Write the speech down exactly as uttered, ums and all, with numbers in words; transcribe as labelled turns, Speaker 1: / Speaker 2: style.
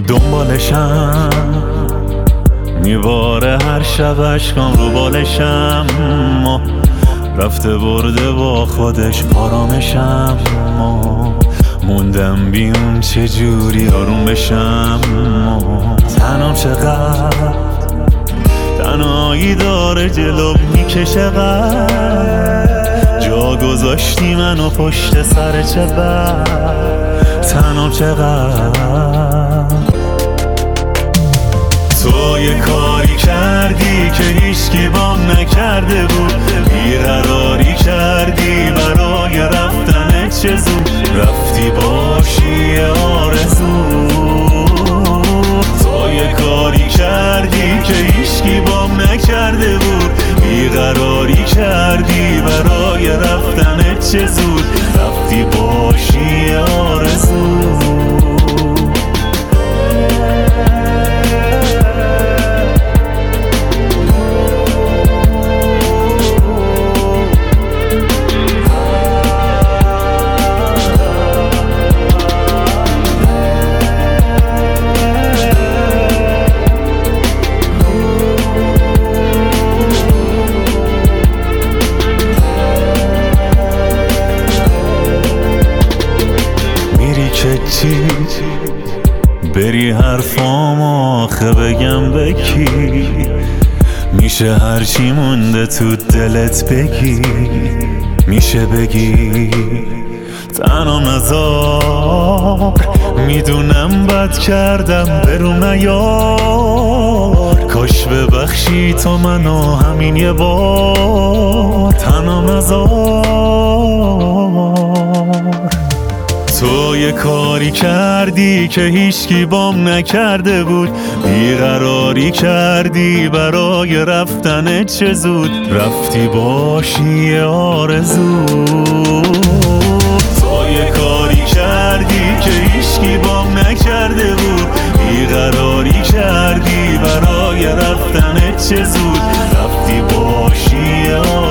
Speaker 1: دنبالشم میباره هر شب عشقام رو بالشم، ما رفته برده با خودش آرامشم، ما موندم بیون چجوری آروم بشم، ما تنام چقدر تنهایی داره جلو میکشه قد، جا گذاشتی منو پشت سر چه بد، تنام چقدر. تو یه کاری کردی که هیچکی بام نکرده بود، بیقراری کردی برای رفتن چه زود، رفتی باشی آرزو. تو یه کاری کردی که هیچکی بام نکرده بود، بیقراری کردی برای رفتن چه زود، رفتی باشی آرزو. چی بری حرفام آخه بگم به کی، میشه هرچی مونده تو دلت بگی، میشه بگی تنها نذار، میدونم بد کردم برو نیار، کاش ببخشی تو منو همین یه بار، تنها نذار. تو یه کاری کردی که هیچکی بام نکرده بود، بیقراری کردی برای رفتن چه زود، رفتی باشی آرزو. تو یه کاری کردی که هیچکی بام نکرده بود، بیقراری کردی برای رفتن چه زود، رفتی باشی آرزو.